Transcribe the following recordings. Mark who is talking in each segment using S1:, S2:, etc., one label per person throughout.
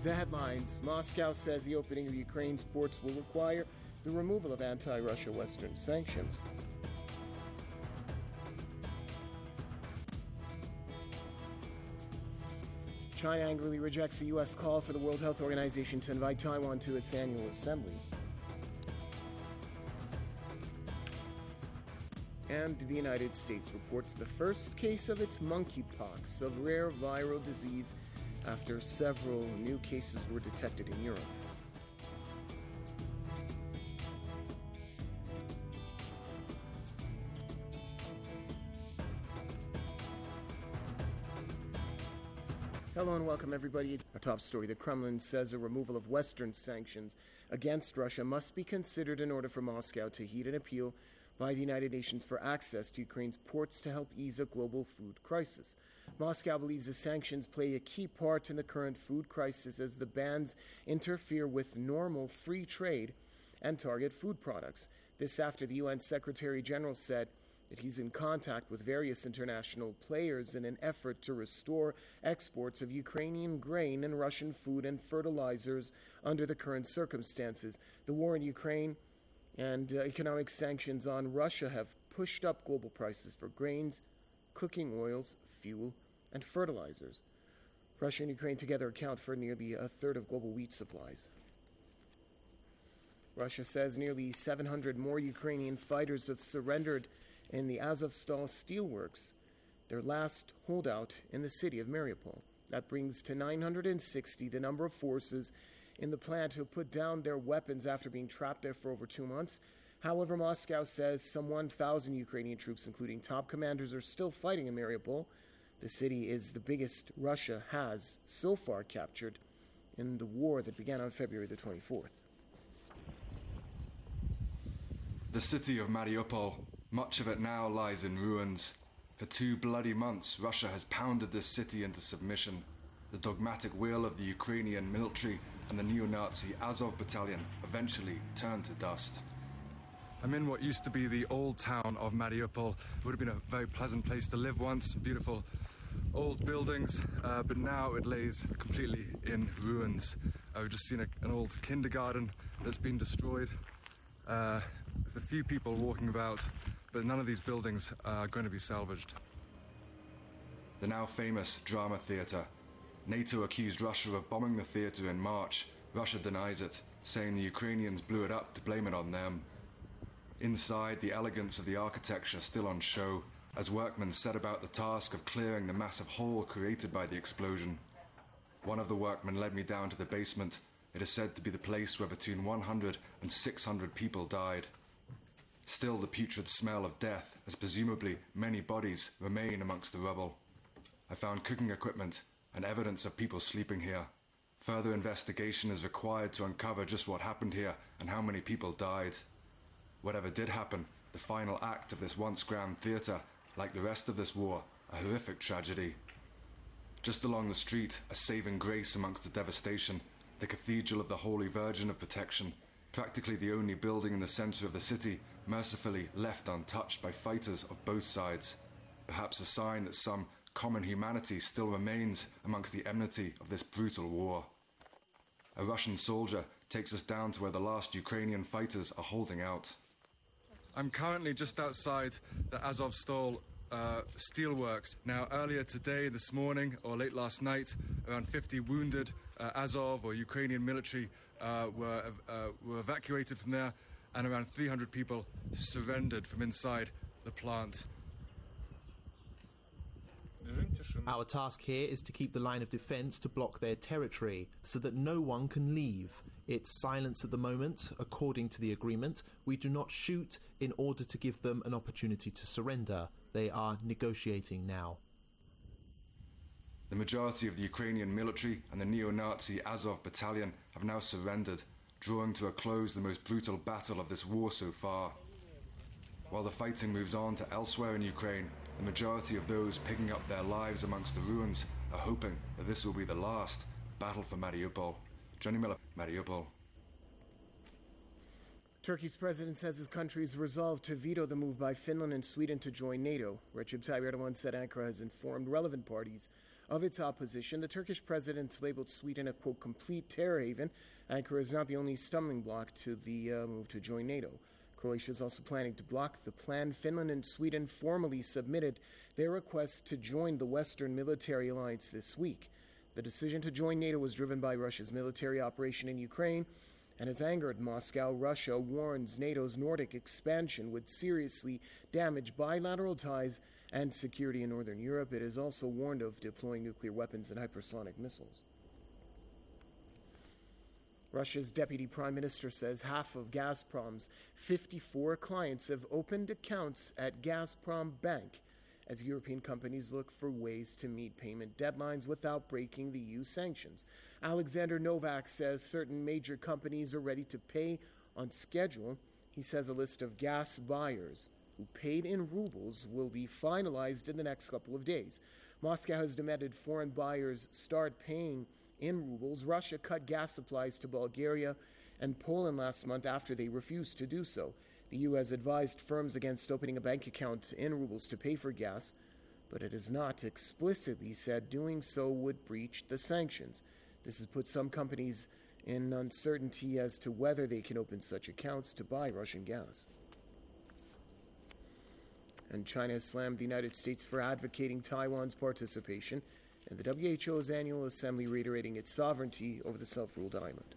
S1: The headlines. Moscow says the opening of Ukraine's ports will require the removal of anti-Russia Western sanctions. China angrily rejects the U.S. call for the World Health Organization to invite Taiwan to its annual assembly. And the United States reports the first case of its monkeypox, a rare viral disease, after several new cases were detected in Europe. Hello and welcome, everybody. Our top story. The Kremlin says a removal of Western sanctions against Russia must be considered in order for Moscow to heed an appeal by the United Nations for access to Ukraine's ports to help ease a global food crisis. Moscow believes the sanctions play a key part in the current food crisis as the bans interfere with normal free trade and target food products. This after the UN Secretary General said that he's in contact with various international players in an effort to restore exports of Ukrainian grain and Russian food and fertilizers under the current circumstances. The war in Ukraine and economic sanctions on Russia have pushed up global prices for grains, cooking oils, fuel, and fertilizers. Russia and Ukraine together account for nearly a third of global wheat supplies. Russia says nearly 700 more Ukrainian fighters have surrendered in the Azovstal steelworks, their last holdout in the city of Mariupol. That brings to 960 the number of forces in the plant who put down their weapons after being trapped there for over 2 months. However, Moscow says some 1,000 Ukrainian troops, including top commanders, are still fighting in Mariupol. The city is the biggest Russia has so far captured in the war that began on February the 24th.
S2: The city of Mariupol, much of it now lies in ruins. For 2 bloody months, Russia has pounded this city into submission. The dogmatic will of the Ukrainian military and the neo-Nazi Azov battalion eventually turned to dust.
S3: I'm in what used to be the old town of Mariupol. It would have been a very pleasant place to live once, beautiful old buildings, but now it lays completely in ruins. We've just seen an old kindergarten that's been destroyed. There's a few people walking about, but none of these buildings are going to be salvaged.
S2: The now famous drama theatre. NATO accused Russia of bombing the theatre in March. Russia denies it, saying the Ukrainians blew it up to blame it on them. Inside, the elegance of the architecture still on show, as workmen set about the task of clearing the massive hole created by the explosion. One of the workmen led me down to the basement. It is said to be the place where between 100 and 600 people died. Still the putrid smell of death, as presumably many bodies remain amongst the rubble. I found cooking equipment and evidence of people sleeping here. Further investigation is required to uncover just what happened here and how many people died. Whatever did happen, the final act of this once grand theatre, like the rest of this war, a horrific tragedy. Just along the street, a saving grace amongst the devastation, the Cathedral of the Holy Virgin of Protection, practically the only building in the centre of the city, mercifully left untouched by fighters of both sides. Perhaps a sign that some common humanity still remains amongst the enmity of this brutal war. A Russian soldier takes us down to where the last Ukrainian fighters are holding out.
S3: I'm currently just outside the Azovstal steelworks. Now, earlier today, this morning, or late last night, around 50 wounded Azov or Ukrainian military were evacuated from there, and around 300 people surrendered from inside the plant.
S4: Our task here is to keep the line of defence to block their territory so that no one can leave. It's silence at the moment. According to the agreement, we do not shoot in order to give them an opportunity to surrender. They are negotiating now.
S2: The majority of the Ukrainian military and the neo-Nazi Azov battalion have now surrendered, drawing to a close the most brutal battle of this war so far. While the fighting moves on to elsewhere in Ukraine, the majority of those picking up their lives amongst the ruins are hoping that this will be the last battle for Mariupol. Johnny Miller, Mariupol.
S1: Turkey's president says his country is resolved to veto the move by Finland and Sweden to join NATO. Recep Tayyip Erdogan said Ankara has informed relevant parties of its opposition. The Turkish president labeled Sweden a, quote, complete terror haven. Ankara is not the only stumbling block to the move to join NATO. Croatia is also planning to block the plan. Finland and Sweden formally submitted their request to join the Western military alliance this week. The decision to join NATO was driven by Russia's military operation in Ukraine and has angered Moscow. Russia warns NATO's Nordic expansion would seriously damage bilateral ties and security in Northern Europe. It has also warned of deploying nuclear weapons and hypersonic missiles. Russia's deputy prime minister says half of Gazprom's 54 clients have opened accounts at Gazprom Bank as European companies look for ways to meet payment deadlines without breaking the EU sanctions. Alexander Novak says certain major companies are ready to pay on schedule. He says a list of gas buyers who paid in rubles will be finalized in the next couple of days. Moscow has demanded foreign buyers start paying in rubles. Russia cut gas supplies to Bulgaria and Poland last month after they refused to do so. The EU has advised firms against opening a bank account in rubles to pay for gas, but it has not explicitly said doing so would breach the sanctions. This has put some companies in uncertainty as to whether they can open such accounts to buy Russian gas. And China has slammed the United States for advocating Taiwan's participation in the WHO's annual assembly, reiterating its sovereignty over the self-ruled island.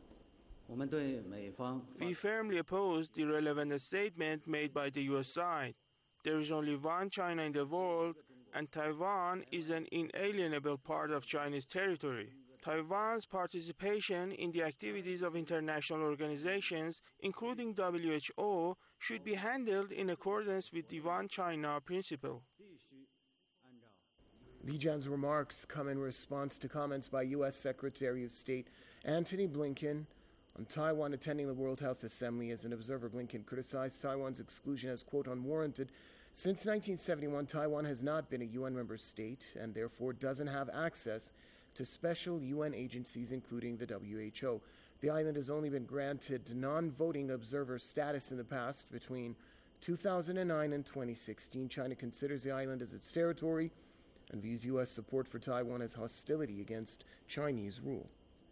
S5: We firmly oppose the relevant statement made by the U.S. side. There is only one China in the world, and Taiwan is an inalienable part of Chinese territory. Taiwan's participation in the activities of international organizations, including WHO, should be handled in accordance with the One China principle.
S1: Li Jian's remarks come in response to comments by U.S. Secretary of State Antony Blinken on Taiwan attending the World Health Assembly. As an observer, Blinken criticized Taiwan's exclusion as, quote, unwarranted. Since 1971, Taiwan has not been a UN member state and therefore doesn't have access to special UN agencies, including the WHO. The island has only been granted non-voting observer status in the past. Between 2009 and 2016, China considers the island as its territory and views U.S. support for Taiwan as hostility against Chinese rule.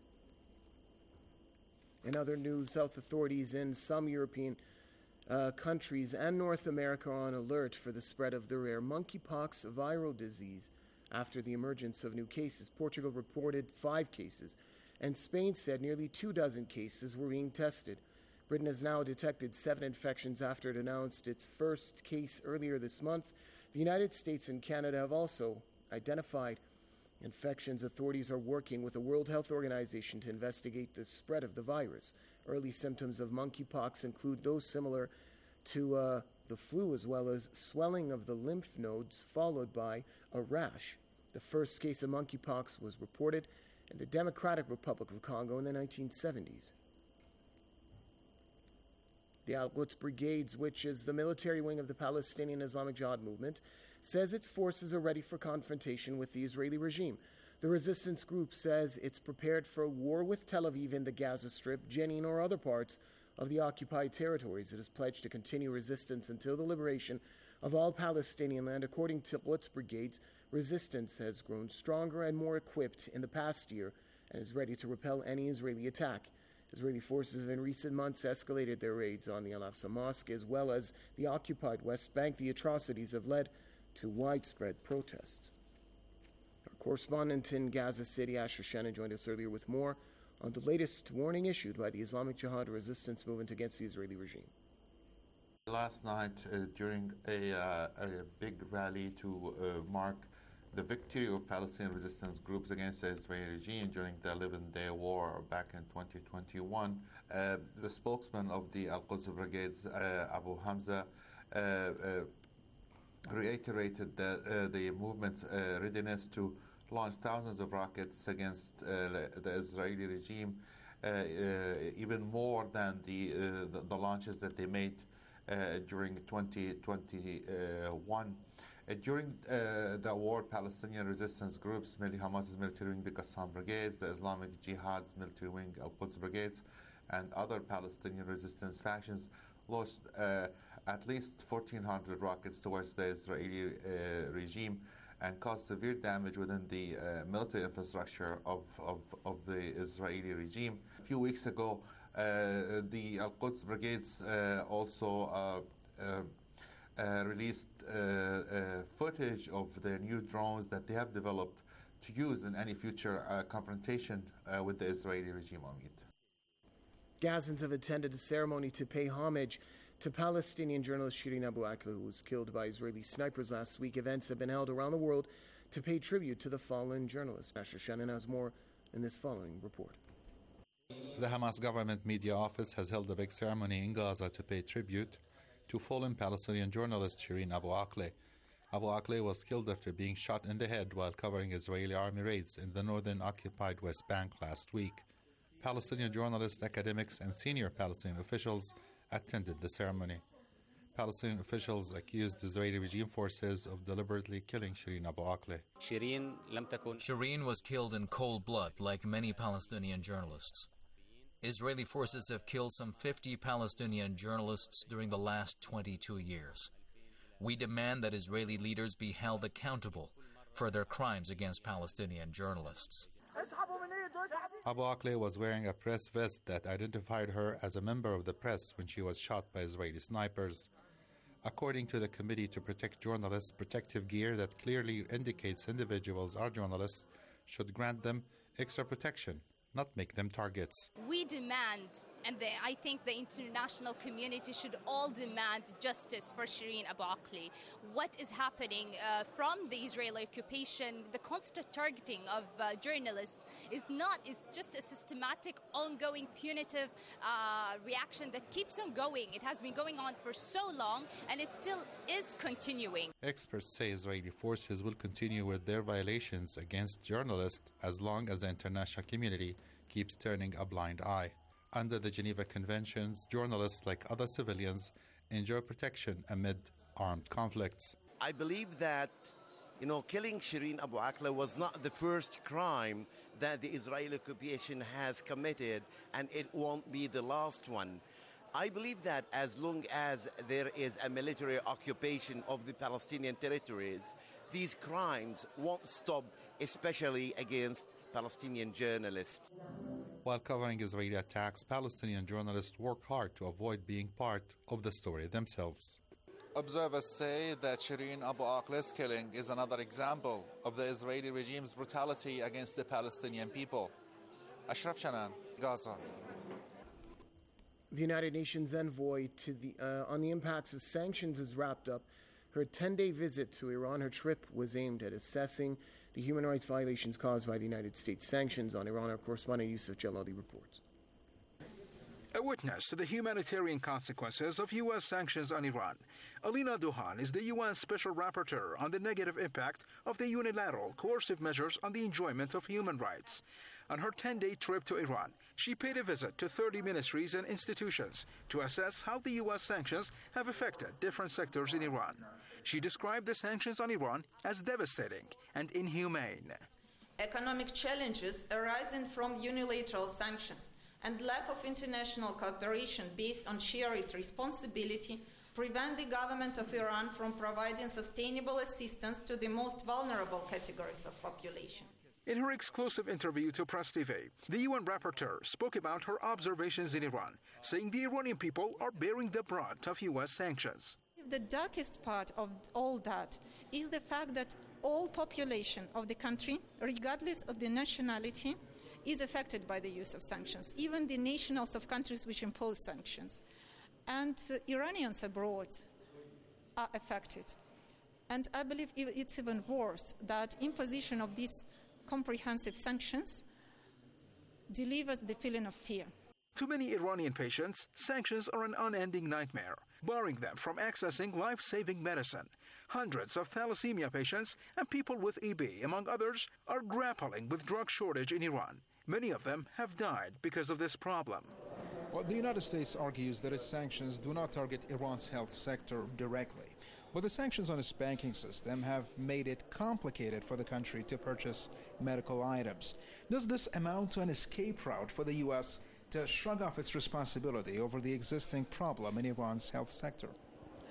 S1: In other news, health authorities in some European countries and North America are on alert for the spread of the rare monkeypox viral disease after the emergence of new cases. Portugal reported 5 cases, and Spain said nearly 24 cases were being tested. Britain has now detected 7 infections after it announced its first case earlier this month. The United States and Canada have also identified infections. Authorities are working with the World Health Organization to investigate the spread of the virus. Early symptoms of monkeypox include those similar to the flu, as well as swelling of the lymph nodes, followed by a rash. The first case of monkeypox was reported in the Democratic Republic of Congo in the 1970s. The Al-Quds Brigades, which is the military wing of the Palestinian Islamic Jihad movement, says its forces are ready for confrontation with the Israeli regime. The resistance group says it's prepared for a war with Tel Aviv in the Gaza Strip, Jenin, or other parts of the occupied territories. It has pledged to continue resistance until the liberation of all Palestinian land. According to Quds Brigades, resistance has grown stronger and more equipped in the past year and is ready to repel any Israeli attack. Israeli forces have in recent months escalated their raids on the Al-Aqsa Mosque as well as the occupied West Bank. The atrocities have led to widespread protests. Our correspondent in Gaza City, Asher Shannon, joined us earlier with more on the latest warning issued by the Islamic Jihad resistance movement against the Israeli regime.
S6: Last night, during a big rally to mark the victory of Palestinian resistance groups against the Israeli regime during the 11-day war back in 2021, the spokesman of the Al-Quds Brigades, Abu Hamza, reiterated the movement's readiness to launch thousands of rockets against the Israeli regime, even more than the launches that they made during 2021. During the war, Palestinian resistance groups, mainly Hamas's military wing, the Qassam Brigades, the Islamic Jihad's military wing, Al-Quds Brigades, and other Palestinian resistance factions launched at least 1,400 rockets towards the Israeli regime. and caused severe damage within the military infrastructure of the Israeli regime. A few weeks ago, the Al-Quds brigades also released footage of their new drones that they have developed to use in any future confrontation with the Israeli regime.
S1: Gazans have attended a ceremony to pay homage to Palestinian journalist Shireen Abu Akleh, who was killed by Israeli snipers last week. Events have been held around the world to pay tribute to the fallen journalist. Asher Shannon has more in this following report.
S7: The Hamas government media office has held a big ceremony in Gaza to pay tribute to fallen Palestinian journalist Shireen Abu Akleh. Abu Akleh was killed after being shot in the head while covering Israeli army raids in the northern occupied West Bank last week. Palestinian journalists, academics, and senior Palestinian officials attended the ceremony. Palestinian officials accused Israeli regime forces of deliberately killing Shireen Abu Akleh.
S8: Shireen was killed in cold blood, like many Palestinian journalists. Israeli forces have killed some 50 Palestinian journalists during the last 22 years. We demand that Israeli leaders be held accountable for their crimes against Palestinian journalists.
S7: Abu Akleh was wearing a press vest that identified her as a member of the press when she was shot by Israeli snipers. According to the Committee to Protect Journalists, protective gear that clearly indicates individuals are journalists should grant them extra protection, not make them targets.
S9: We demand, and I think the international community should all demand justice for Shireen Abu Akleh. What is happening from the Israeli occupation, the constant targeting of journalists is just a systematic, ongoing, punitive reaction that keeps on going. It has been going on for so long, and it still is continuing.
S7: Experts say Israeli forces will continue with their violations against journalists as long as the international community keeps turning a blind eye. Under the Geneva Conventions, journalists, like other civilians, enjoy protection amid armed conflicts.
S10: I believe that, killing Shireen Abu Akleh was not the first crime that the Israeli occupation has committed, and it won't be the last one. I believe that as long as there is a military occupation of the Palestinian territories, these crimes won't stop, especially against Palestinian journalists.
S7: While covering Israeli attacks, Palestinian journalists work hard to avoid being part of the story themselves.
S11: Observers say that Shireen Abu Akleh's killing is another example of the Israeli regime's brutality against the Palestinian people. Ashraf Shannan, Gaza.
S1: The United Nations envoy on the impacts of sanctions has wrapped up her 10-day visit to Iran. Her trip was aimed at assessing the human rights violations caused by the United States sanctions on Iran. Our correspondent Yusuf Jalali reports.
S12: A witness to the humanitarian consequences of U.S. sanctions on Iran, Alina Duhan is the UN Special Rapporteur on the negative impact of the unilateral coercive measures on the enjoyment of human rights. On her 10-day trip to Iran, she paid a visit to 30 ministries and institutions to assess how the U.S. sanctions have affected different sectors in Iran. She described the sanctions on Iran as devastating and inhumane.
S13: Economic challenges arising from unilateral sanctions and lack of international cooperation based on shared responsibility prevent the government of Iran from providing sustainable assistance to the most vulnerable categories of population.
S12: In her exclusive interview to Press TV, the UN rapporteur spoke about her observations in Iran, saying the Iranian people are bearing the brunt of U.S. sanctions.
S13: The darkest part of all that is the fact that all population of the country, regardless of the nationality, is affected by the use of sanctions, even the nationals of countries which impose sanctions. And Iranians abroad are affected. And I believe it's even worse that imposition of these comprehensive sanctions delivers the feeling of fear.
S12: To many Iranian patients, sanctions are an unending nightmare, barring them from accessing life-saving medicine. Hundreds of thalassemia patients and people with EB, among others, are grappling with drug shortage in Iran. Many of them have died because of this problem.
S14: Well, the United States argues that its sanctions do not target Iran's health sector directly, but the sanctions on its banking system have made it complicated for the country to purchase medical items. Does this amount to an escape route for the U.S. to shrug off its responsibility over the existing problem in Iran's health sector?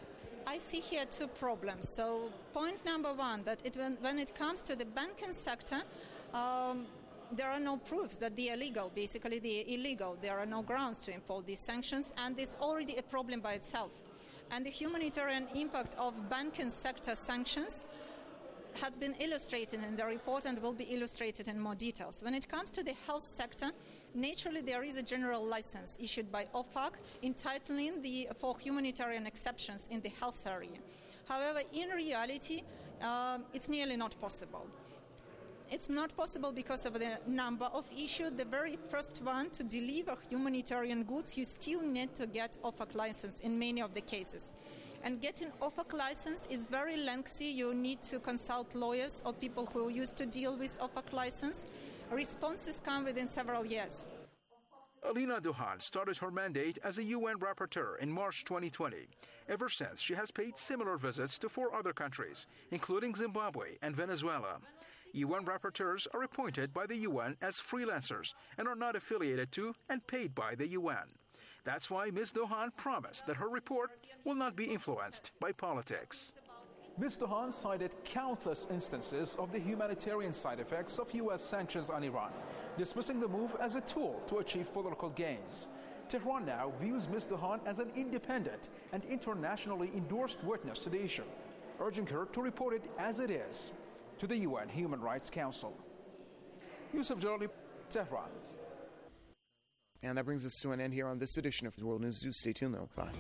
S13: I see here two problems. So point number one, that when it comes to the banking sector, there are no proofs that they are illegal. Basically, they are illegal. There are no grounds to impose these sanctions, and it's already a problem by itself. And the humanitarian impact of banking sector sanctions has been illustrated in the report and will be illustrated in more details. When it comes to the health sector, naturally there is a general license issued by OFAC entitling for humanitarian exceptions in the health area. However, in reality, it's nearly not possible. It's not possible because of the number of issues. The very first one, to deliver humanitarian goods, you still need to get OFAC license in many of the cases. And getting OFAC license is very lengthy. You need to consult lawyers or people who used to deal with OFAC license. Responses come within several years.
S12: Alina Duhan started her mandate as a UN rapporteur in March 2020. Ever since, she has paid similar visits to 4 other countries, including Zimbabwe and Venezuela. UN rapporteurs are appointed by the UN as freelancers and are not affiliated to and paid by the UN. That's why Ms. Duhan promised that her report will not be influenced by politics.
S14: Ms. Duhan cited countless instances of the humanitarian side effects of U.S. sanctions on Iran, dismissing the move as a tool to achieve political gains. Tehran now views Ms. Duhan as an independent and internationally endorsed witness to the issue, urging her to report it as it is to the UN Human Rights Council. Yusuf Jalali, Tehran.
S1: And that brings us to an end here on this edition of World News. Stay tuned, though. Bye.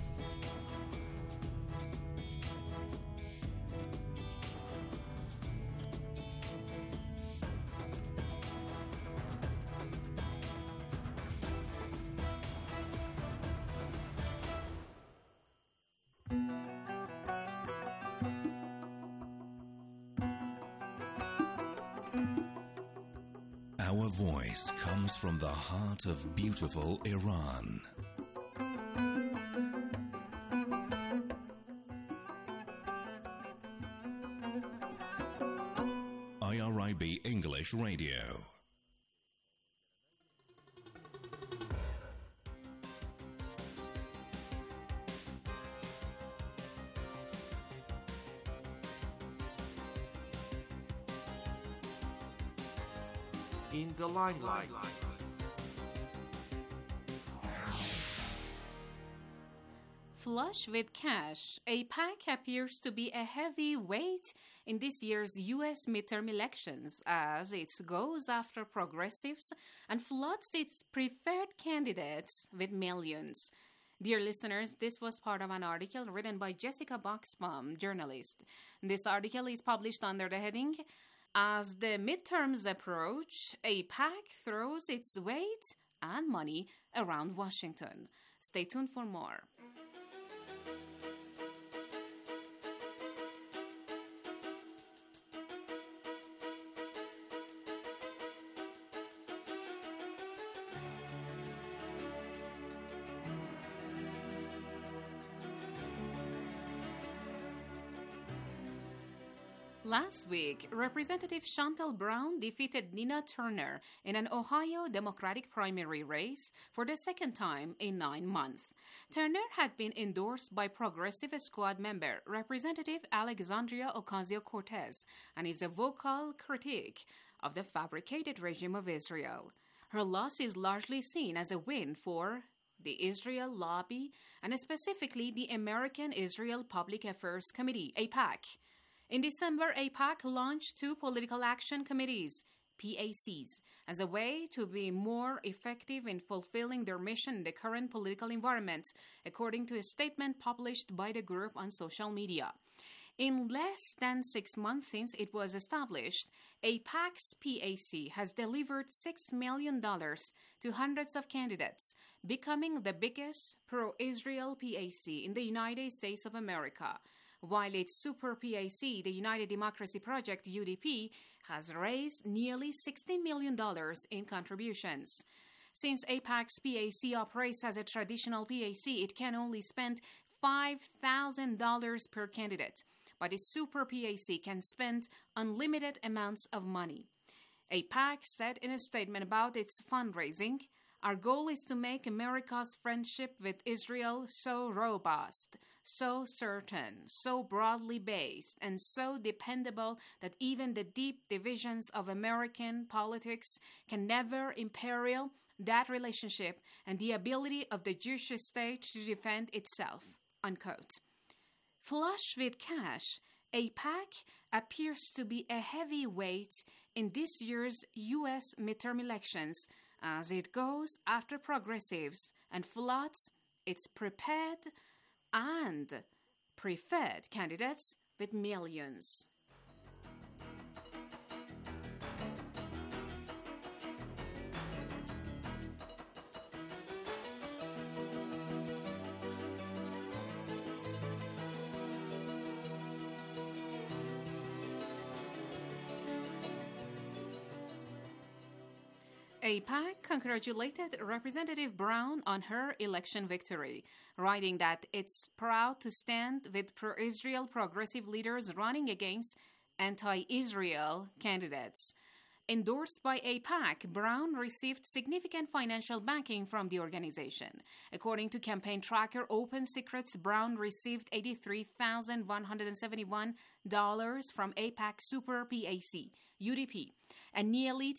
S15: Our voice comes from the heart of beautiful Iran. IRIB English Radio.
S16: In the limelight.
S17: Flush with cash, AIPAC appears to be a heavy weight in this year's U.S. midterm elections as it goes after progressives and floods its preferred candidates with millions. Dear listeners, this was part of an article written by Jessica Boxbaum, journalist. This article is published under the heading, "As the midterms approach, AIPAC throws its weight and money around Washington." Stay tuned for more. Last week, Representative Shontel Brown defeated Nina Turner in an Ohio Democratic primary race for the second time in 9 months. Turner had been endorsed by Progressive Squad member Representative Alexandria Ocasio-Cortez and is a vocal critic of the fabricated regime of Israel. Her loss is largely seen as a win for the Israel Lobby and specifically the American Israel Public Affairs Committee, AIPAC. In December, AIPAC launched 2 political action committees, PACs, as a way to be more effective in fulfilling their mission in the current political environment, according to a statement published by the group on social media. In less than 6 months since it was established, AIPAC's PAC has delivered $6 million to hundreds of candidates, becoming the biggest pro-Israel PAC in the United States of America, while its super PAC, the United Democracy Project, UDP, has raised nearly $16 million in contributions. Since AIPAC's PAC operates as a traditional PAC, it can only spend $5,000 per candidate, but its super PAC can spend unlimited amounts of money. AIPAC said in a statement about its fundraising, Our goal is to make America's friendship with Israel so robust, so certain, so broadly based, and so dependable that even the deep divisions of American politics can never imperil that relationship and the ability of the Jewish state to defend itself." Unquote. Flush with cash, AIPAC appears to be a heavy weight in this year's U.S. midterm elections as it goes after progressives and floods its prepared and preferred candidates with millions. AIPAC congratulated Representative Brown on her election victory, writing that it's proud to stand with pro-Israel progressive leaders running against anti-Israel candidates. Endorsed by AIPAC, Brown received significant financial backing from the organization. According to campaign tracker Open Secrets, Brown received $83,171 from AIPAC Super PAC, UDP, and nearly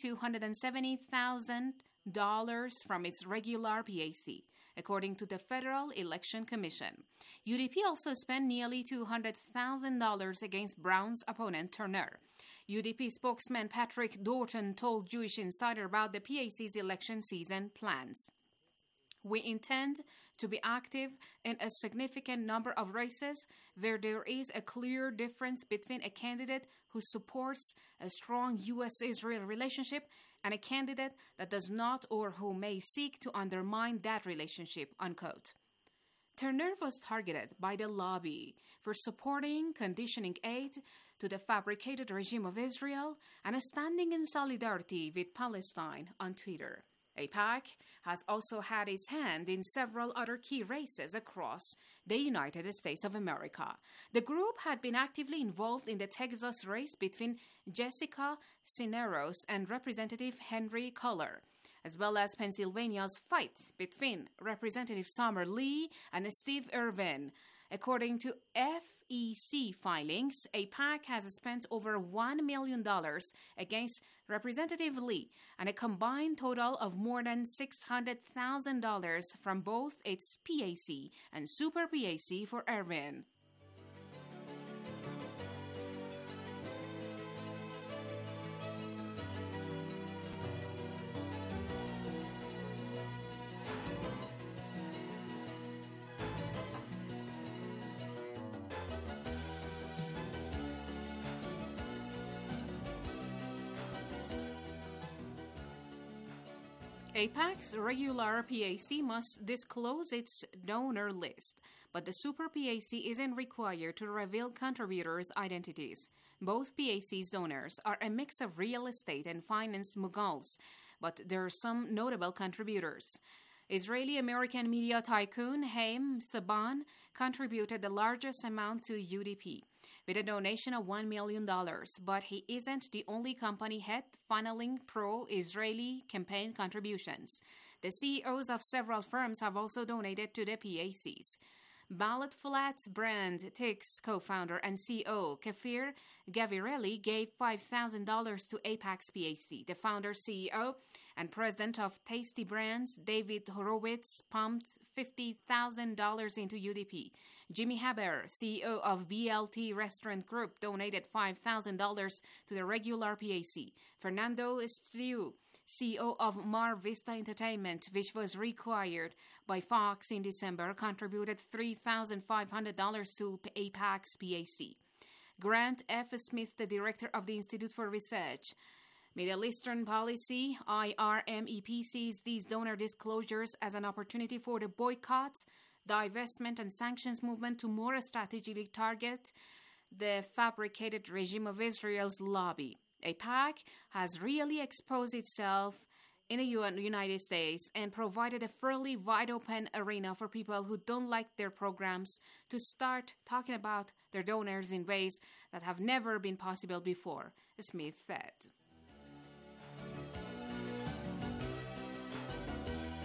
S17: $270,000 from its regular PAC, according to the Federal Election Commission. UDP also spent nearly $200,000 against Brown's opponent, Turner. UDP spokesman Patrick Doughton told Jewish Insider about the PAC's election season plans. "We intend to be active in a significant number of races where there is a clear difference between a candidate who supports a strong U.S.-Israel relationship and a candidate that does not or who may seek to undermine that relationship," unquote. Turner was targeted by the lobby for supporting conditioning aid to the fabricated regime of Israel and standing in solidarity with Palestine on Twitter. AIPAC has also had its hand in several other key races across the United States of America. The group had been actively involved in the Texas race between Jessica Cisneros and Representative Henry Culler, as well as Pennsylvania's fight between Representative Summer Lee and Steve Irwin. According to FEC filings, AIPAC has spent over $1 million against Representative Lee and a combined total of more than $600,000 from both its PAC and Super PAC for Irwin. AIPAC's regular PAC must disclose its donor list, but the Super PAC isn't required to reveal contributors' identities. Both PAC's donors are a mix of real estate and finance moguls, but there are some notable contributors. Israeli-American media tycoon Haim Saban contributed the largest amount to UDP, with a donation of $1 million, but he isn't the only company head funneling pro-Israeli campaign contributions. The CEOs of several firms have also donated to the PACs. Ballot Flats brand Tix co-founder and CEO Kefir Gavirelli gave $5,000 to AIPAC's PAC. The founder, CEO, and president of Tasty Brands, David Horowitz, pumped $50,000 into UDP. Jimmy Haber, CEO of BLT Restaurant Group, donated $5,000 to the regular PAC. Fernando Estiu, CEO of Mar Vista Entertainment, which was required by Fox in December, contributed $3,500 to AIPAC's PAC. Grant F. Smith, the director of the Institute for Research, Middle Eastern Policy, IRMEP, sees these donor disclosures as an opportunity for the boycott, divestment, and sanctions movement to more strategically target the fabricated regime of Israel's lobby. AIPAC has really exposed itself in the United States and provided a fairly wide-open arena for people who don't like their programs to start talking about their donors in ways that have never been possible before, Smith said.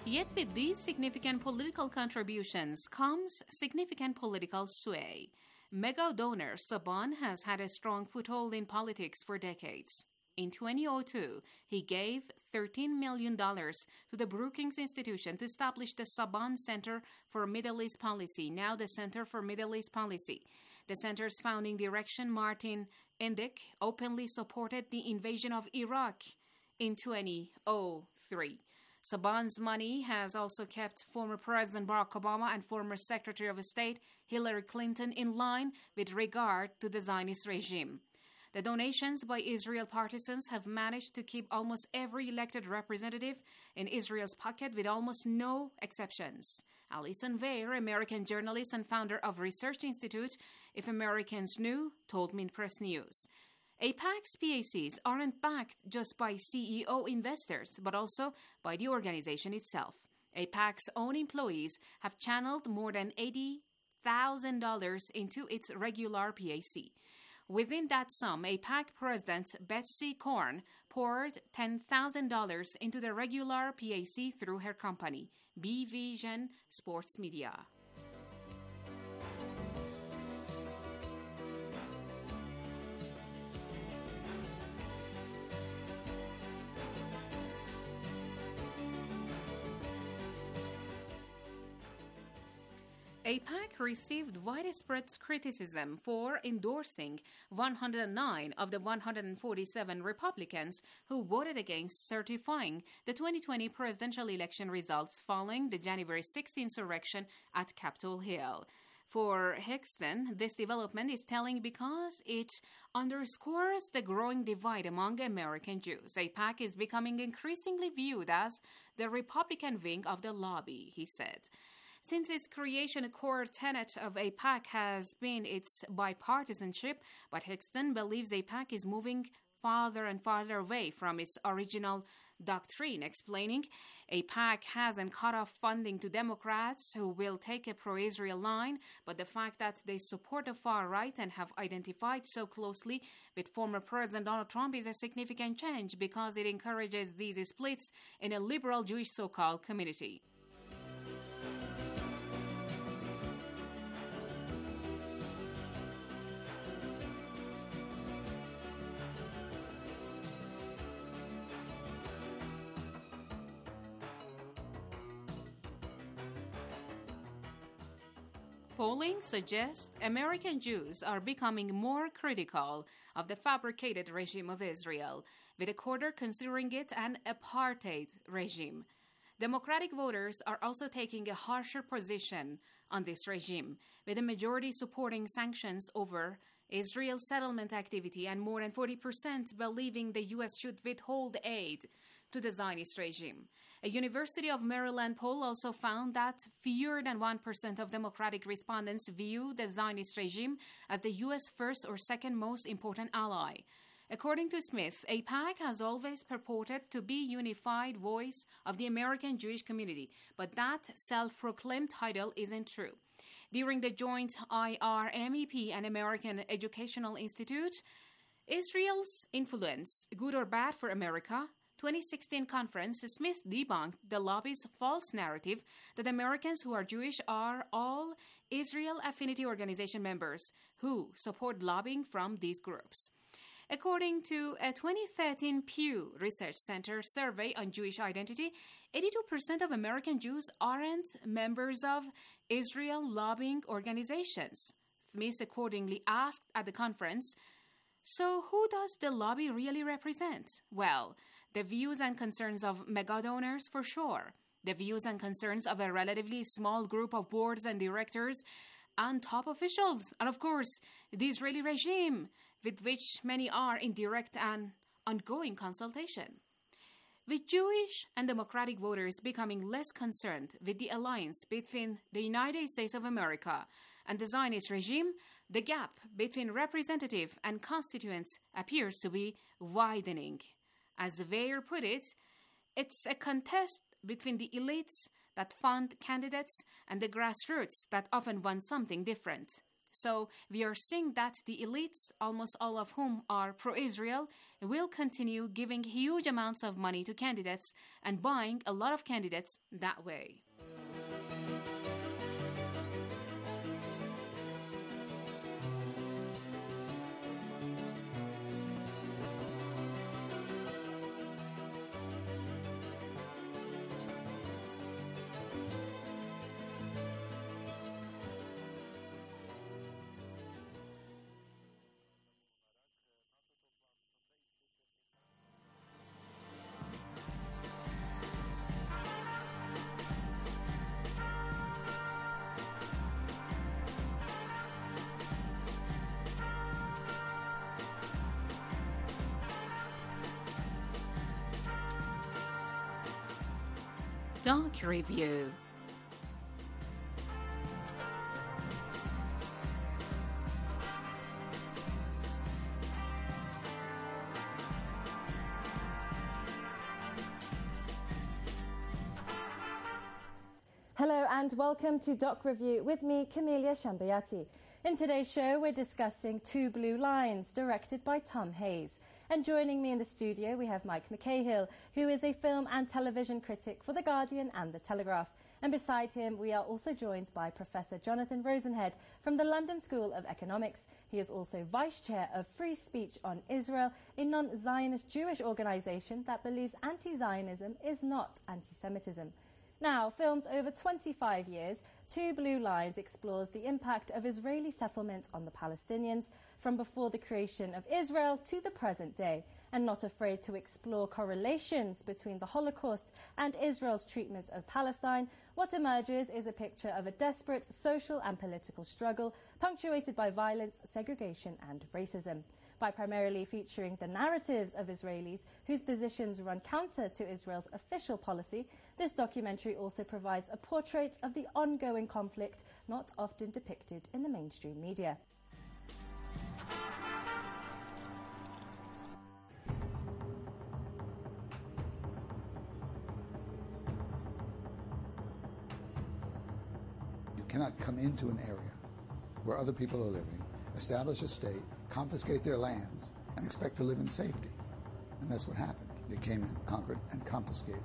S17: Yet with these significant political contributions comes significant political sway. Mega donor Saban has had a strong foothold in politics for decades. In 2002, he gave $13 million to the Brookings Institution to establish the Saban Center for Middle East Policy, now the Center for Middle East Policy. The center's founding director, Martin Indyk, openly supported the invasion of Iraq in 2003. Saban's money has also kept former President Barack Obama and former Secretary of State Hillary Clinton in line with regard to the Zionist regime. The donations by Israel partisans have managed to keep almost every elected representative in Israel's pocket with almost no exceptions. Alison Weir, American journalist and founder of Research Institute If Americans Knew, told Minpress News. AIPAC's PACs aren't backed just by CEO investors, but also by the organization itself. AIPAC's own employees have channeled more than $80,000 into its regular PAC. Within that sum, AIPAC President Betsy Korn poured $10,000 into the regular PAC through her company, B Vision Sports Media. AIPAC received widespread criticism for endorsing 109 of the 147 Republicans who voted against certifying the 2020 presidential election results following the January 6 insurrection at Capitol Hill. For Hexton, this development is telling because it underscores the growing divide among American Jews. AIPAC is becoming increasingly viewed as the Republican wing of the lobby, he said. Since its creation, a core tenet of AIPAC has been its bipartisanship, but Hexton believes AIPAC is moving farther and farther away from its original doctrine, explaining AIPAC hasn't cut off funding to Democrats who will take a pro-Israel line, but the fact that they support the far right and have identified so closely with former President Donald Trump is a significant change because it encourages these splits in a liberal Jewish so-called community. Polling suggests American Jews are becoming more critical of the fabricated regime of Israel, with a quarter considering it an apartheid regime. Democratic voters are also taking a harsher position on this regime, with a majority supporting sanctions over Israel's settlement activity and more than 40% believing the U.S. should withhold aid to the Zionist regime. A University of Maryland poll also found that fewer than 1% of Democratic respondents view the Zionist regime as the U.S. first or second most important ally. According to Smith, AIPAC has always purported to be unified voice of the American Jewish community, but that self-proclaimed title isn't true. During the joint IRMEP and American Educational Institute, Israel's Influence, Good or Bad for America, 2016 conference, Smith debunked the lobby's false narrative that Americans who are Jewish are all Israel Affinity Organization members who support lobbying from these groups. According to a 2013 Pew Research Center survey on Jewish identity, 82% of American Jews aren't members of Israel lobbying organizations. Smith accordingly asked at the conference, so who does the lobby really represent? Well, the views and concerns of mega donors for sure, the views and concerns of a relatively small group of boards and directors and top officials, and of course, the Israeli regime, with which many are in direct and ongoing consultation. With Jewish and Democratic voters becoming less concerned with the alliance between the United States of America and the Zionist regime, the gap between representative and constituents appears to be widening. As Weir put it, it's a contest between the elites that fund candidates and the grassroots that often want something different. So we are seeing that the elites, almost all of whom are pro-Israel, will continue giving huge amounts of money to candidates and buying a lot of candidates that way. Doc Review.
S18: Hello and welcome to Doc Review with me, Camelia Shambayati. In today's show, we're discussing Two Blue Lines, directed by Tom Hayes. And joining me in the studio, we have Mike McCahill, who is a film and television critic for The Guardian and The Telegraph. And beside him, we are also joined by Professor Jonathan Rosenhead from the London School of Economics. He is also Vice Chair of Free Speech on Israel, a non-Zionist Jewish organisation that believes anti-Zionism is not anti-Semitism. Now, filmed over 25 years, Two Blue Lines explores the impact of Israeli settlement on the Palestinians from before the creation of Israel to the present day, and not afraid to explore correlations between the Holocaust and Israel's treatment of Palestine. What emerges is a picture of a desperate social and political struggle punctuated by violence, segregation and racism. By primarily featuring the narratives of Israelis whose positions run counter to Israel's official policy, this documentary also provides a portrait of the ongoing conflict not often depicted in the mainstream media.
S19: You cannot come into an area where other people are living, establish a state, confiscate their lands, and expect to live in safety. And that's what happened. They came in, conquered, and confiscated.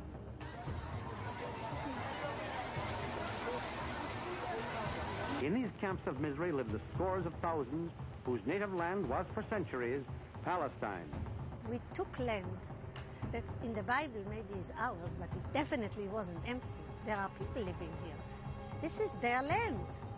S20: In these camps of misery lived the scores of thousands whose native land was for centuries Palestine.
S21: We took land that in the Bible maybe is ours, but it definitely wasn't empty. There are people living here. This is their land.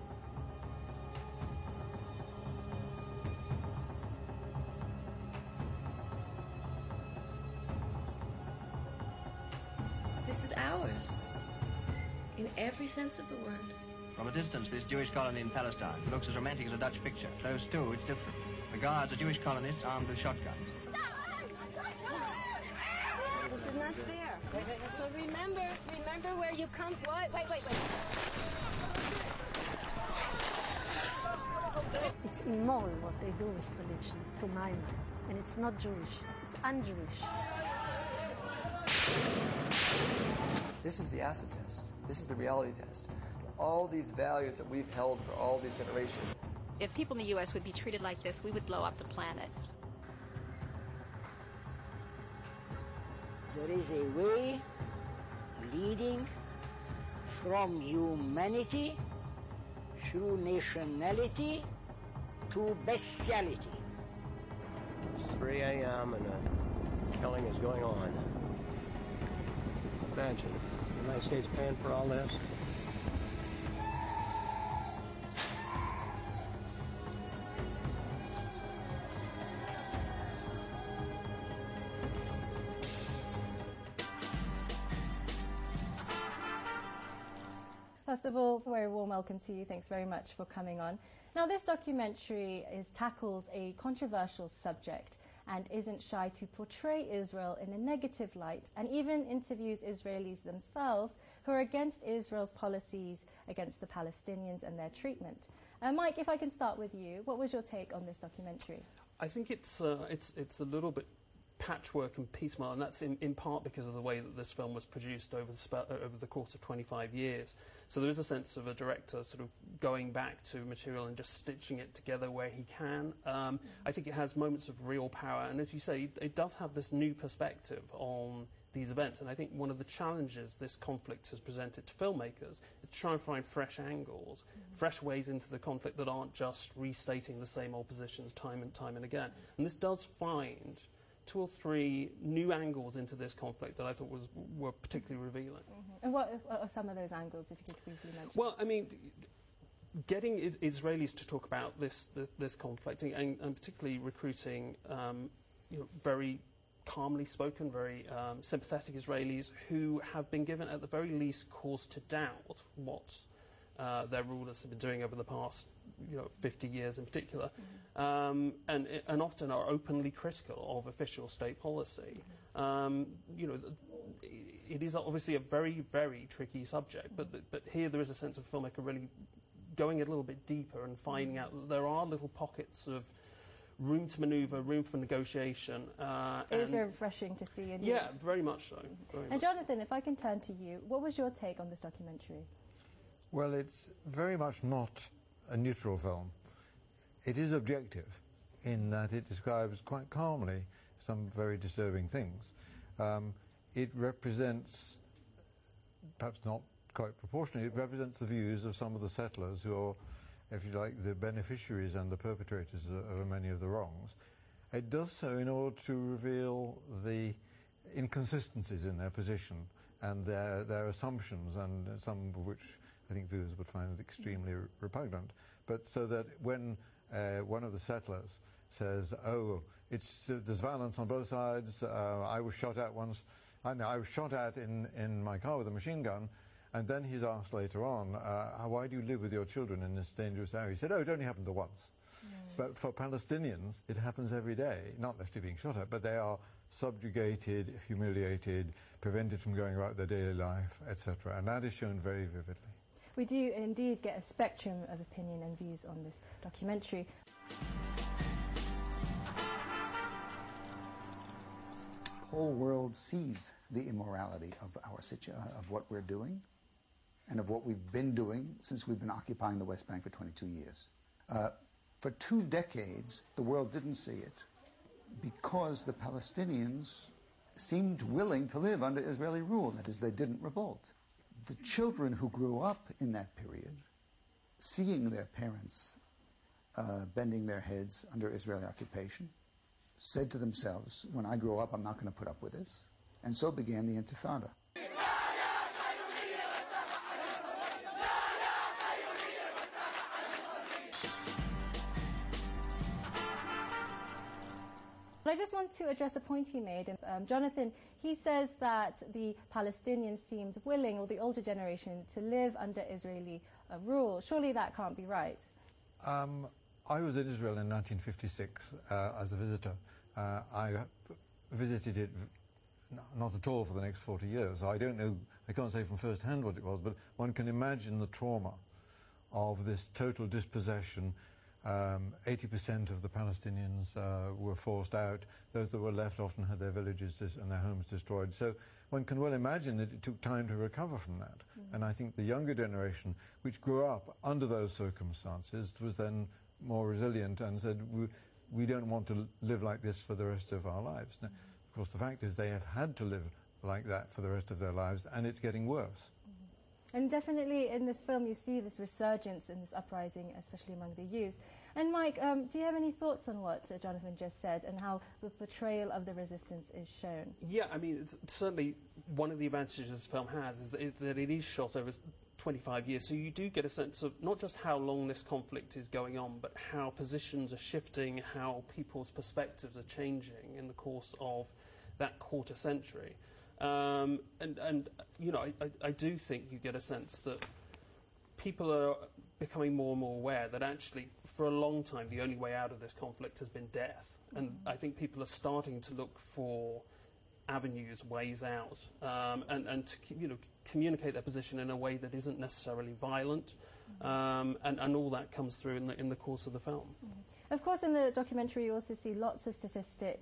S22: This is ours, in every sense of the word.
S23: From a distance, this Jewish colony in Palestine looks as romantic as a Dutch picture. Close to, it's different. The guards are Jewish colonists armed with shotguns.
S21: This is not fair. So remember where you come from. Wait. It's immoral what they do with religion, to my mind. And it's not Jewish. It's un-Jewish.
S24: This is the acid test. This is the reality test. All these values that we've held for all these generations.
S25: If people in the U.S. would be treated like this, we would blow up the planet.
S26: There is a way leading from humanity through nationality to bestiality.
S27: It's 3 a.m. and the killing is going on. Imagine, the United States paying for all this.
S18: First of all, a very warm welcome to you. Thanks very much for coming on. Now, this documentary tackles a controversial subject and isn't shy to portray Israel in a negative light, and even interviews Israelis themselves who are against Israel's policies against the Palestinians and their treatment. Mike, if I can start with you, what was your take on this documentary?
S28: I think it's a little bit
S2: patchwork and piecemeal, and that's in part because of the way that this film was produced over the course of 25 years. So there is a sense of a director sort of going back to material and just stitching it together where he can. I think it has moments of real power, and as you say, it does have this new perspective on these events, and I think one of the challenges this conflict has presented to filmmakers is to try and find fresh angles, fresh ways into the conflict that aren't just restating the same old positions time and again. And this does find 2 or 3 new angles into this conflict that I thought were particularly revealing.
S18: And what are some of those angles, if you could briefly mention?
S2: Well, I mean, getting Israelis to talk about this conflict, and particularly recruiting very calmly spoken, very sympathetic Israelis who have been given, at the very least, cause to doubt what their rulers have been doing over the past 50 years in particular, and often are openly critical of official state policy. It is obviously a very, very tricky subject, but here there is a sense of filmmaker really going a little bit deeper and finding out that there are little pockets of room to manoeuvre, room for negotiation.
S18: It is very refreshing to see. Indeed.
S2: Yeah, very much so.
S18: And Jonathan, if I can turn to you, what was your take on this documentary?
S3: Well, it's very much not a neutral film. It is objective in that it describes quite calmly some very disturbing things. It represents, perhaps not quite proportionally, it represents the views of some of the settlers who are, if you like, the beneficiaries and the perpetrators of many of the wrongs. It does so in order to reveal the inconsistencies in their position and their assumptions, and some of which I think viewers would find extremely repugnant. But so that when one of the settlers says, "Oh, there's violence on both sides. I was shot at once. I was shot at in my car with a machine gun." And then he's asked later on, why do you live with your children in this dangerous area? He said, it only happened once. But for Palestinians, it happens every day, not necessarily being shot at, but they are subjugated, humiliated, prevented from going about their daily life, etc. And that is shown very vividly.
S18: We do indeed get a spectrum of opinion and views on this documentary.
S19: The whole world sees the immorality of of what we're doing, and of what we've been doing since we've been occupying the West Bank for 22 years. For 2 decades, the world didn't see it because the Palestinians seemed willing to live under Israeli rule. That is, they didn't revolt. The children who grew up in that period, seeing their parents bending their heads under Israeli occupation, said to themselves, when I grow up, I'm not going to put up with this. And so began the Intifada.
S18: I just want to address a point he made. Jonathan, he says that the Palestinians seemed willing, or the older generation, to live under Israeli rule. Surely that can't be right.
S3: I was in Israel in 1956 as a visitor. I visited it not at all for the next 40 years. I don't know, I can't say from first hand what it was, but one can imagine the trauma of this total dispossession. 80% of the Palestinians were forced out. Those that were left often had their villages and their homes destroyed. So one can well imagine that it took time to recover from that. And I think the younger generation, which grew up under those circumstances, was then more resilient and said, we don't want to live like this for the rest of our lives. Now, of course, the fact is they have had to live like that for the rest of their lives, and it's getting worse.
S18: And definitely in this film you see this resurgence in this uprising, especially among the youths. And Mike, do you have any thoughts on what Jonathan just said and how the portrayal of the resistance is shown?
S2: Yeah, I mean, it's certainly one of the advantages this film has is that it is shot over 25 years, so you do get a sense of not just how long this conflict is going on, but how positions are shifting, how people's perspectives are changing in the course of that quarter century. And you know, I do think you get a sense that people are becoming more and more aware that actually, for a long time, the only way out of this conflict has been death. And I think people are starting to look for avenues, ways out, and to, you know, communicate their position in a way that isn't necessarily violent, and all that comes through in the course of the film.
S18: Of course, in the documentary you also see lots of statistics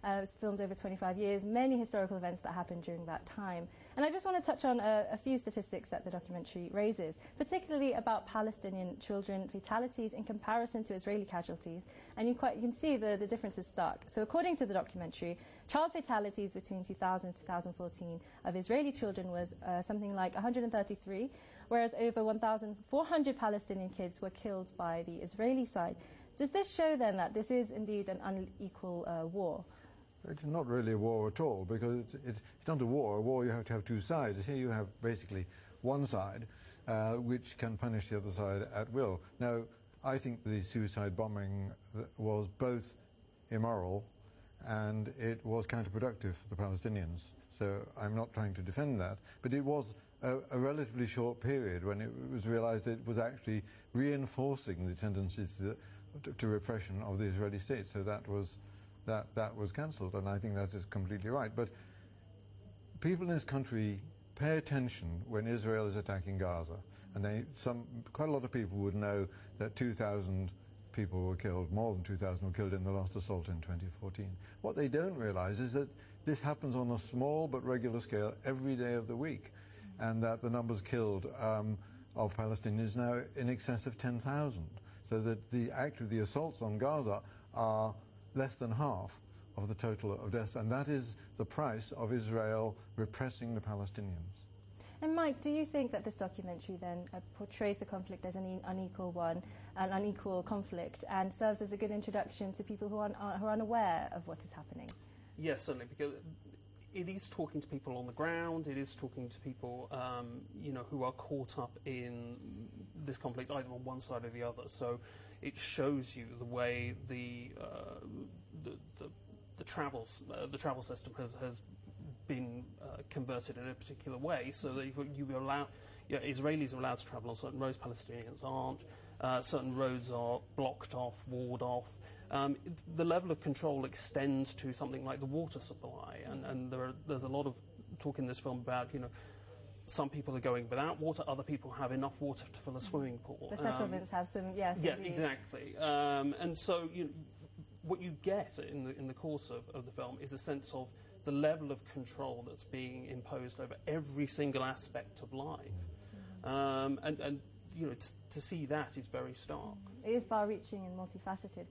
S18: It was filmed over 25 years, many historical events that happened during that time. And I just want to touch on a few statistics that the documentary raises, particularly about Palestinian children fatalities in comparison to Israeli casualties. And you can see the difference is stark. So according to the documentary, child fatalities between 2000 and 2014 of Israeli children was something like 133, whereas over 1,400 Palestinian kids were killed by the Israeli side. Does this show then that this is indeed an unequal war?
S3: It's not really a war at all, because it's not a war. A war, you have to have two sides. Here you have basically one side which can punish the other side at will. Now, I think the suicide bombing was both immoral and it was counterproductive for the Palestinians. So I'm not trying to defend that, but it was a relatively short period when it was realized it was actually reinforcing the tendencies to repression of the Israeli state. So that was cancelled, and I think that is completely right. But people in this country pay attention when Israel is attacking Gaza, and quite a lot of people would know that 2,000 people were killed, more than 2,000 were killed in the last assault in 2014. What they don't realize is that this happens on a small but regular scale every day of the week, and that the numbers killed of Palestinians now in excess of 10,000. So that the assaults on Gaza are less than half of the total of deaths, and that is the price of Israel repressing the Palestinians.
S18: And Mike, do you think that this documentary then portrays the conflict as an unequal one, an unequal conflict, and serves as a good introduction to people who are unaware of what is happening?
S2: Yes, certainly, because it is talking to people on the ground. It is talking to people, who are caught up in this conflict either on one side or the other. So it shows you the way the travel system has been converted in a particular way, so that Israelis are allowed to travel on certain roads, Palestinians aren't. Certain roads are blocked off, walled off. The level of control extends to something like the water supply, and there's a lot of talk in this film about, some people are going without water, other people have enough water to fill a swimming pool.
S18: The settlements have swimming, yes.
S2: Yeah,
S18: indeed.
S2: Exactly. And so what you get in the course of the film is a sense of the level of control that's being imposed over every single aspect of life. And to see that is very stark.
S18: It is far-reaching and multifaceted.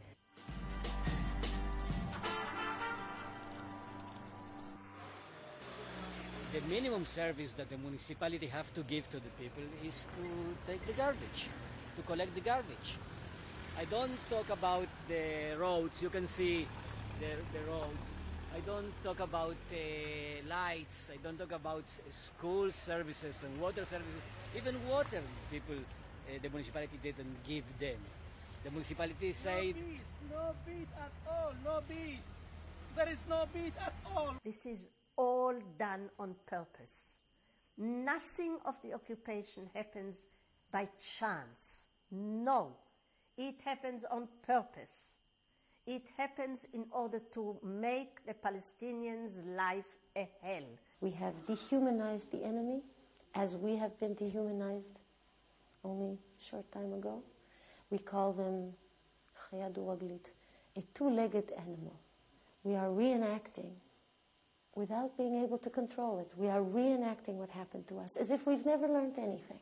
S4: The minimum service that the municipality have to give to the people is to take the garbage, to collect the garbage. I don't talk about the roads. You can see the road. I don't talk about lights. I don't talk about school services and water services. Even water, people, the municipality didn't give them. The municipality said...
S5: No peace at all, no peace. There is no peace at all.
S21: This is all done on purpose. Nothing of the occupation happens by chance. No, it happens on purpose. It happens in order to make the Palestinians' life a hell.
S6: We have dehumanized the enemy as we have been dehumanized only a short time ago. We call them Chaya Duaglit, a two-legged animal. We are reenacting without being able to control it. We are reenacting what happened to us as if we've never learned anything.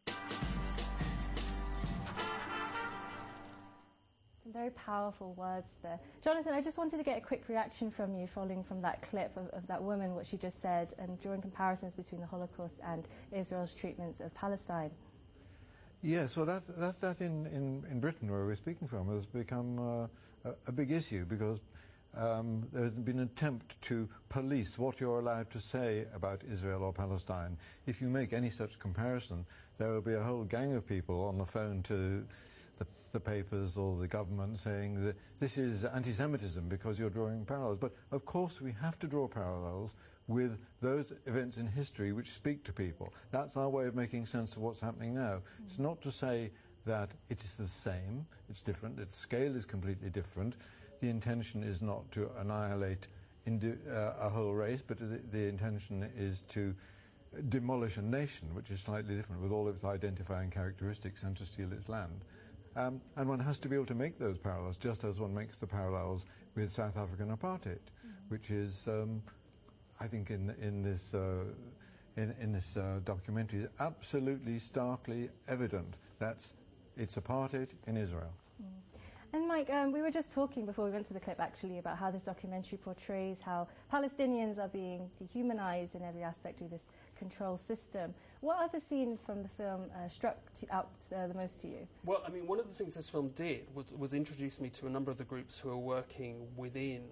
S18: Some very powerful words there. Jonathan, I just wanted to get a quick reaction from you following from that clip of that woman, what she just said, and drawing comparisons between the Holocaust and Israel's treatment of Palestine.
S3: Yes, well, that in Britain, where we're speaking from, has become a big issue, because there's been an attempt to police what you're allowed to say about Israel or Palestine. If you make any such comparison, there will be a whole gang of people on the phone to the papers or the government saying that this is anti-Semitism because you're drawing parallels. But of course we have to draw parallels with those events in history which speak to people. That's our way of making sense of what's happening now. It's not to say that it is the same, it's different, its scale is completely different. The intention is not to annihilate a whole race, but the intention is to demolish a nation, which is slightly different, with all of its identifying characteristics, and to steal its land. And one has to be able to make those parallels, just as one makes the parallels with South African apartheid, which is, I think, in this documentary, absolutely starkly evident that it's apartheid in Israel.
S18: And Mike, we were just talking before we went to the clip actually about how this documentary portrays how Palestinians are being dehumanized in every aspect through this control system. What other scenes from the film struck out the most to you?
S2: Well, I mean, one of the things this film did was introduce me to a number of the groups who are working within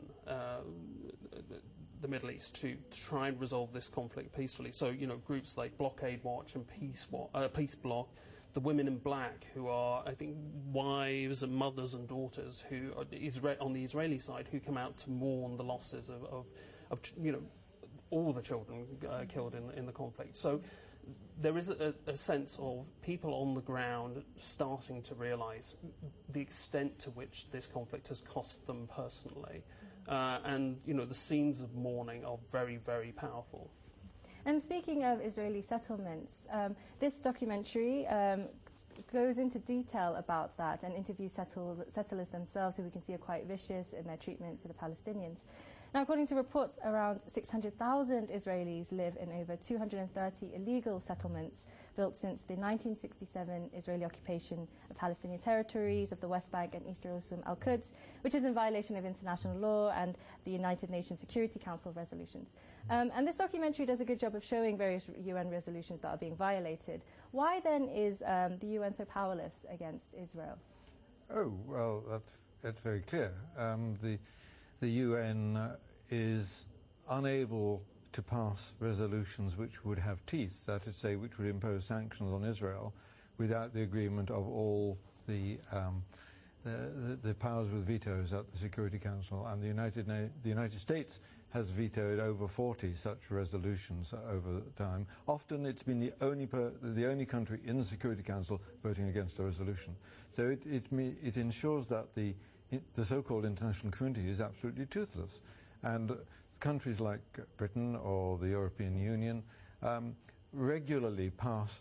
S2: the Middle East to try and resolve this conflict peacefully. So, you know, groups like Blockade Watch and Peace Block, the Women in Black, who are, I think, wives and mothers and daughters who are on the Israeli side, who come out to mourn the losses of you know, all the children killed in the conflict. So there is a sense of people on the ground starting to realise the extent to which this conflict has cost them personally. And, you know, the scenes of mourning are very, very powerful.
S18: And speaking of Israeli settlements, this documentary goes into detail about that and interviews settlers themselves, who we can see are quite vicious in their treatment to the Palestinians. Now, according to reports, around 600,000 Israelis live in over 230 illegal settlements built since the 1967 Israeli occupation of Palestinian territories of the West Bank and East Jerusalem Al-Quds, which is in violation of international law and the United Nations Security Council resolutions. And this documentary does a good job of showing various UN resolutions that are being violated. Why then is the UN so powerless against Israel?
S3: Oh, well, that's very clear. The UN is unable to pass resolutions which would have teeth, that is to say, which would impose sanctions on Israel without the agreement of all the powers with vetoes at the Security Council. And the United States has vetoed over 40 such resolutions over time. Often it's been the only country in the Security Council voting against a resolution. So it ensures that the so-called international community is absolutely toothless. And countries like Britain or the European Union regularly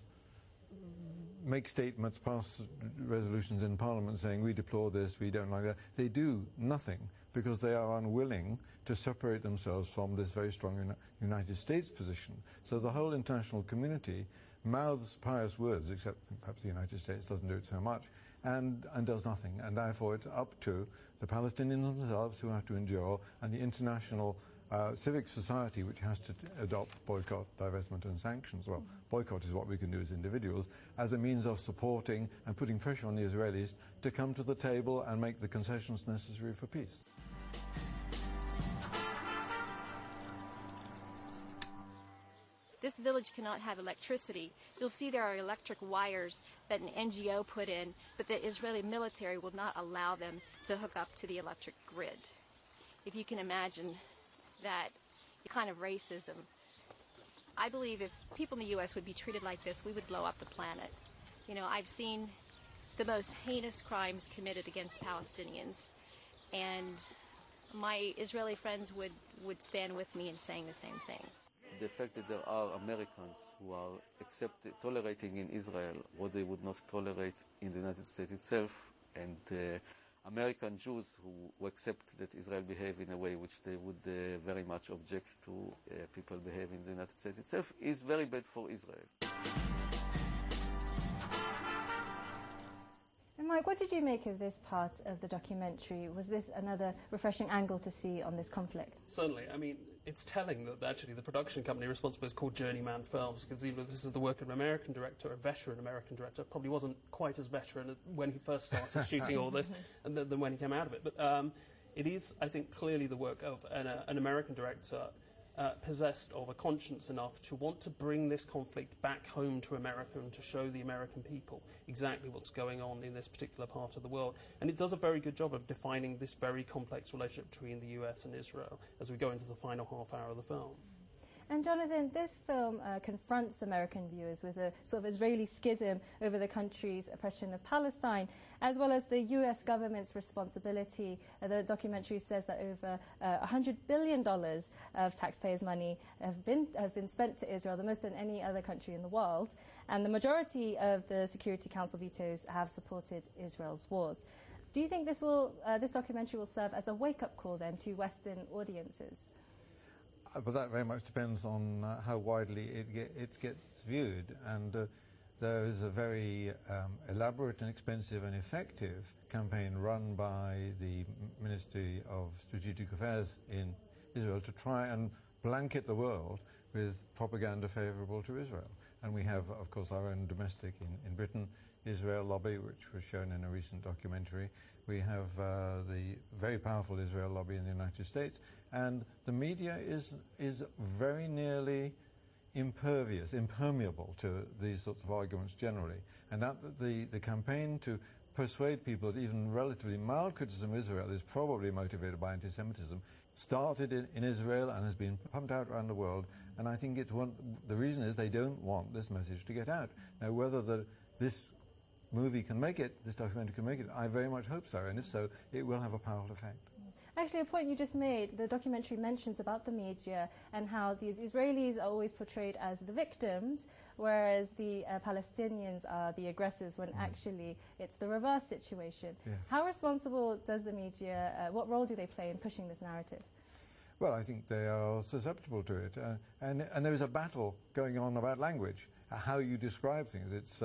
S3: make statements, pass resolutions in Parliament saying we deplore this, we don't like that. They do nothing because they are unwilling to separate themselves from this very strong United States position. So the whole international community mouths pious words, except perhaps the United States doesn't do it so much, and does nothing. And therefore it's up to the Palestinians themselves who have to endure, and the international civic society which has to adopt boycott, divestment and sanctions. Well, boycott is what we can do as individuals, as a means of supporting and putting pressure on the Israelis to come to the table and make the concessions necessary for peace.
S25: This village cannot have electricity. You'll see there are electric wires that an NGO put in, but the Israeli military will not allow them to hook up to the electric grid. If you can imagine that kind of racism. I believe if people in the U.S. would be treated like this, we would blow up the planet. You know, I've seen the most heinous crimes committed against Palestinians, and my Israeli friends would stand with me in saying the same thing.
S7: The fact that there are Americans who are tolerating in Israel what they would not tolerate in the United States itself, and American Jews who accept that Israel behave in a way which they would very much object to people behave in the United States itself, is very bad for Israel.
S18: And Mike, what did you make of this part of the documentary? Was this another refreshing angle to see on this conflict?
S2: Certainly. I mean, it's telling that actually the production company responsible is called Journeyman Films, because even this is the work of an American director, a veteran American director, probably wasn't quite as veteran when he first started shooting all this than when he came out of it. But it is, I think, clearly the work of an American director possessed of a conscience enough to want to bring this conflict back home to America and to show the American people exactly what's going on in this particular part of the world. And it does a very good job of defining this very complex relationship between the US and Israel as we go into the final half hour of the film.
S18: And Jonathan, this film confronts American viewers with a sort of Israeli schism over the country's oppression of Palestine, as well as the US government's responsibility. The documentary says that over $100 billion of taxpayers' money have been spent to Israel, the most than any other country in the world, and the majority of the Security Council vetoes have supported Israel's wars. Do you think this documentary will serve as a wake-up call then to Western audiences?
S3: But that very much depends on how widely it gets viewed, and there is a very elaborate and expensive and effective campaign run by the Ministry of Strategic Affairs in Israel to try and blanket the world with propaganda favourable to Israel. And we have, of course, our own domestic in Britain, Israel Lobby, which was shown in a recent documentary. We have the very powerful Israel Lobby in the United States, and the media is very nearly impermeable to these sorts of arguments generally. And that the campaign to persuade people that even relatively mild criticism of Israel is probably motivated by anti-Semitism started in Israel and has been pumped out around the world. And I think the reason is they don't want this message to get out. Now, whether this movie can make it, this documentary can make it, I very much hope so. And if so, it will have a powerful effect.
S18: Actually, a point you just made, the documentary mentions about the media and how these Israelis are always portrayed as the victims, whereas the Palestinians are the aggressors, when actually it's the reverse situation. Yeah. How responsible does the media, what role do they play in pushing this narrative?
S3: Well, I think they are susceptible to it. And there is a battle going on about language, how you describe things. It's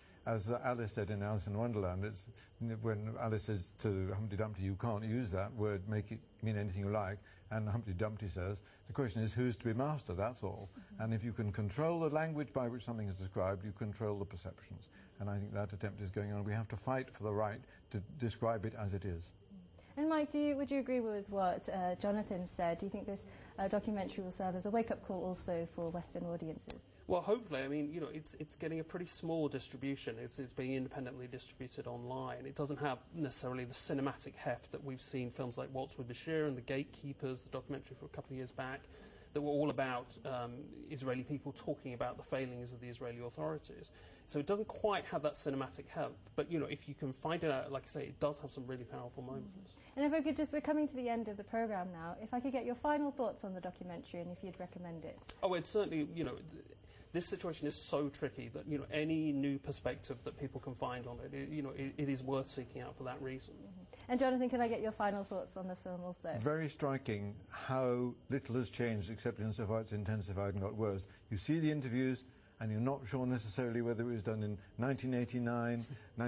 S3: as Alice said in Alice in Wonderland, it's when Alice says to Humpty Dumpty, you can't use that word, make it mean anything you like, and Humpty Dumpty says, the question is who's to be master, that's all. Mm-hmm. And if you can control the language by which something is described, you control the perceptions. And I think that attempt is going on. We have to fight for the right to describe it as it is.
S18: And Mike, would you agree with what Jonathan said? Do you think this documentary will serve as a wake-up call also for Western audiences?
S2: Well, hopefully. I mean, it's getting a pretty small distribution. It's being independently distributed online. It doesn't have necessarily the cinematic heft that we've seen films like Waltz with Bashir and The Gatekeepers, the documentary from a couple of years back, that were all about Israeli people talking about the failings of the Israeli authorities. So it doesn't quite have that cinematic heft. But, if you can find it out, like I say, it does have some really powerful moments.
S18: And if I could we're coming to the end of the programme now, if I could get your final thoughts on the documentary and if you'd recommend it.
S2: Oh, it's certainly, this situation is so tricky that any new perspective that people can find on it, it is worth seeking out for that reason.
S18: Mm-hmm. And Jonathan, can I get your final thoughts on the film also? Very
S3: striking how little has changed, except insofar it's intensified and got worse. You see the interviews, and you're not sure necessarily whether it was done in 1989,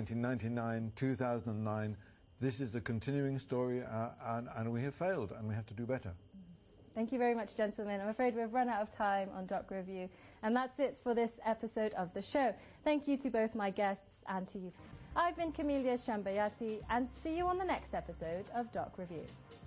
S3: 1999, 2009. This is a continuing story, and we have failed, and we have to do better.
S18: Thank you very much, gentlemen. I'm afraid we've run out of time on Doc Review. And that's it for this episode of the show. Thank you to both my guests and to you. I've been Camelia Shambayati, and see you on the next episode of Doc Review.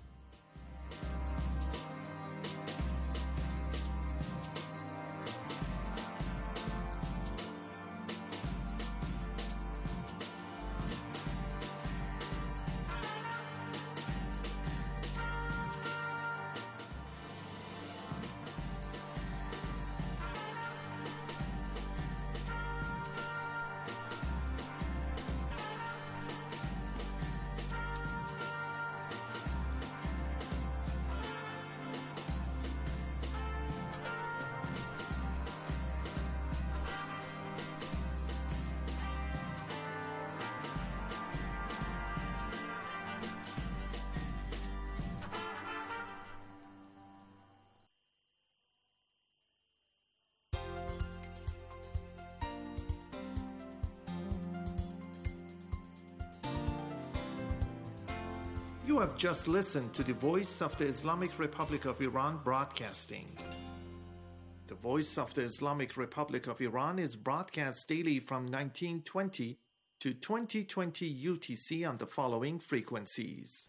S16: You have just listened to the Voice of the Islamic Republic of Iran broadcasting. The Voice of the Islamic Republic of Iran is broadcast daily from 1920 to 2020 UTC on the following frequencies.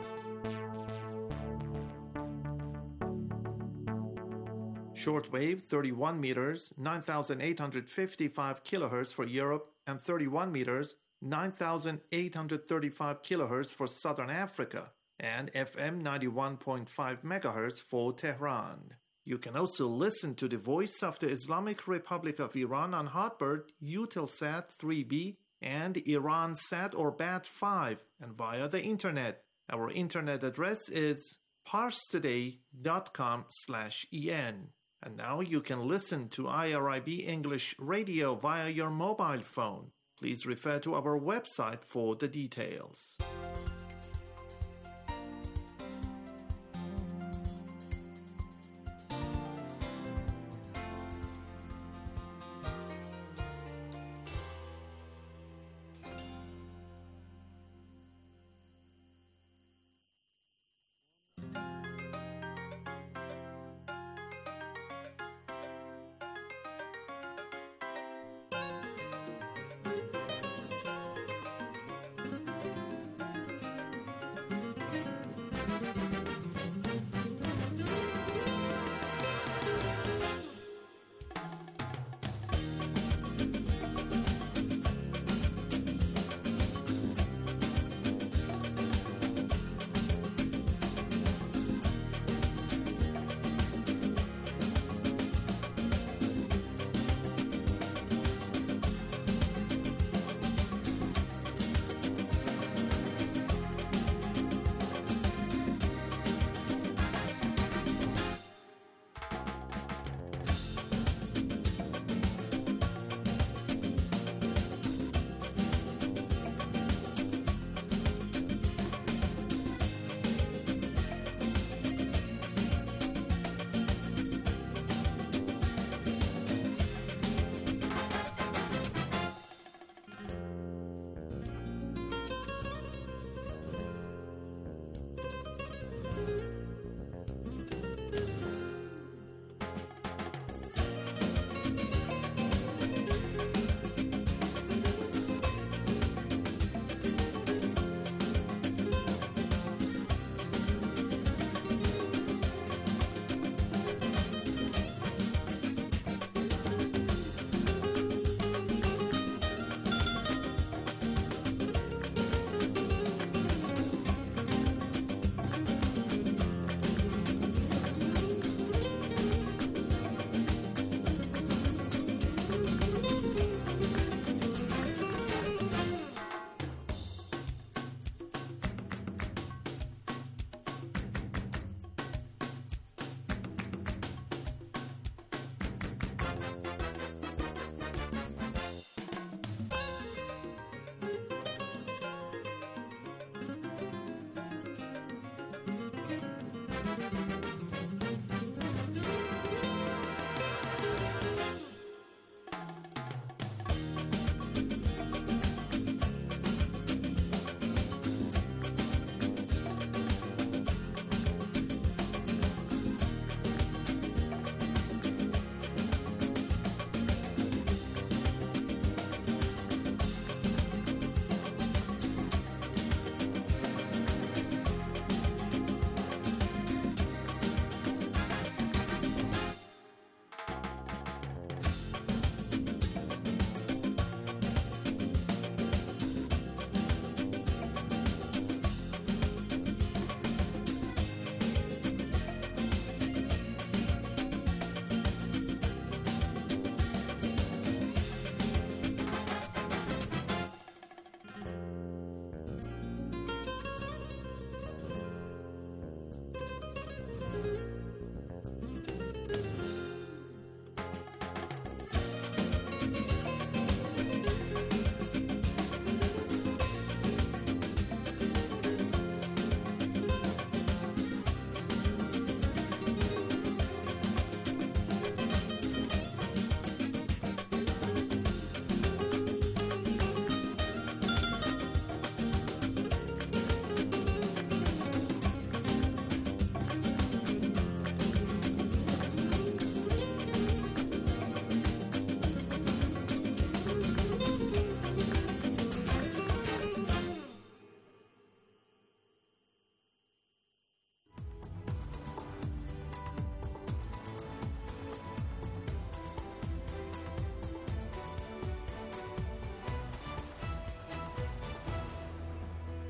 S16: Shortwave 31 meters, 9,855 kilohertz for Europe, and 31 meters, 9,835 kilohertz for Southern Africa, and FM 91.5 megahertz for Tehran. You can also listen to the Voice of the Islamic Republic of Iran on Hotbird, Eutelsat 3B, and Iransat or BAT5, and via the internet. Our internet address is parstoday.com/en. And now you can listen to IRIB English Radio via your mobile phone. Please refer to our website for the details.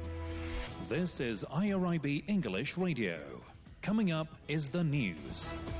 S15: This is IRIB English Radio. Coming up is the news.